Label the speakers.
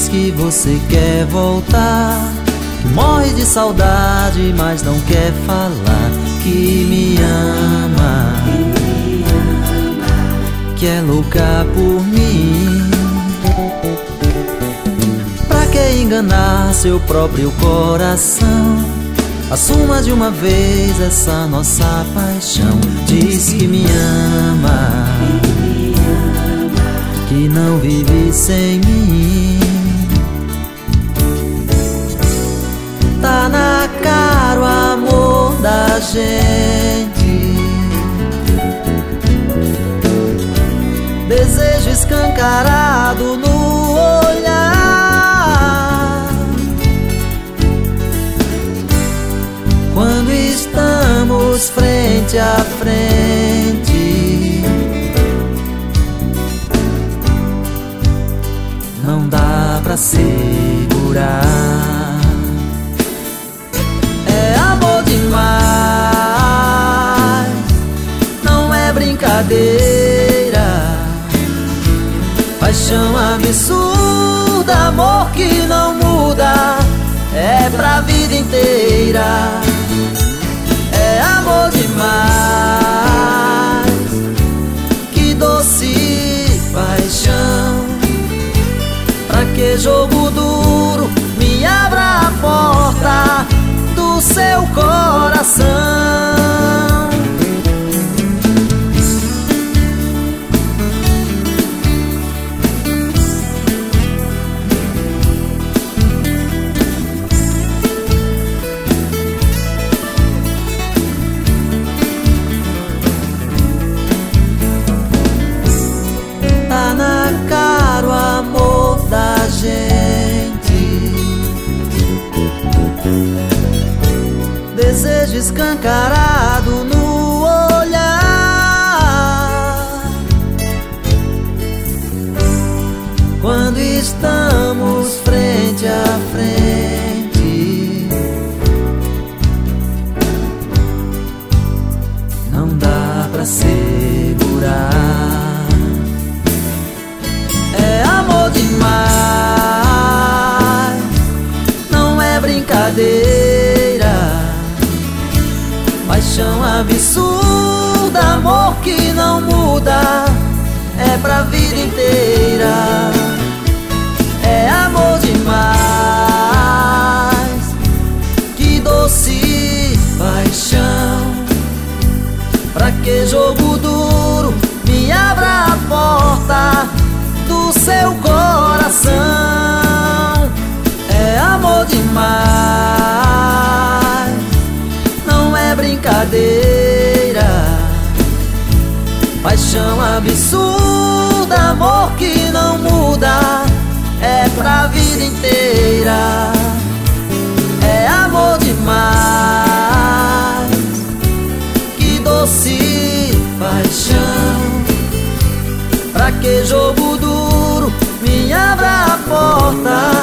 Speaker 1: que você quer voltar, que morre de saudade, mas não quer falar que me ama, que é louca por mim. Pra que enganar seu próprio coração? Assuma de uma vez essa nossa paixão. Diz que me ama, que não vive sem mim. Tá na cara o amor da gente, desejo escancarado no olhar. Quando estamos frente a frente, não dá pra segurar. É amor demais, não é brincadeira. Paixão absurda, amor que não muda, é pra vida inteira. É amor demais, que doce paixão. Pra que jogo duro? Me abra a porta do seu coração. Tá na cara o amor da gente, desejo escancarado no olhar. Quando estamos frente a frente, não dá pra segurar. É amor demais, não é brincadeira. Paixão absurda, amor que não muda, é pra vida inteira. É amor demais, que doce paixão. Pra que jogo duro? Me abra a porta do seu coração. É amor demais, não é brincadeira. Paixão absurda, amor que não muda, é pra vida inteira. É amor demais, que doce paixão. Pra que jogo duro? Me abra a porta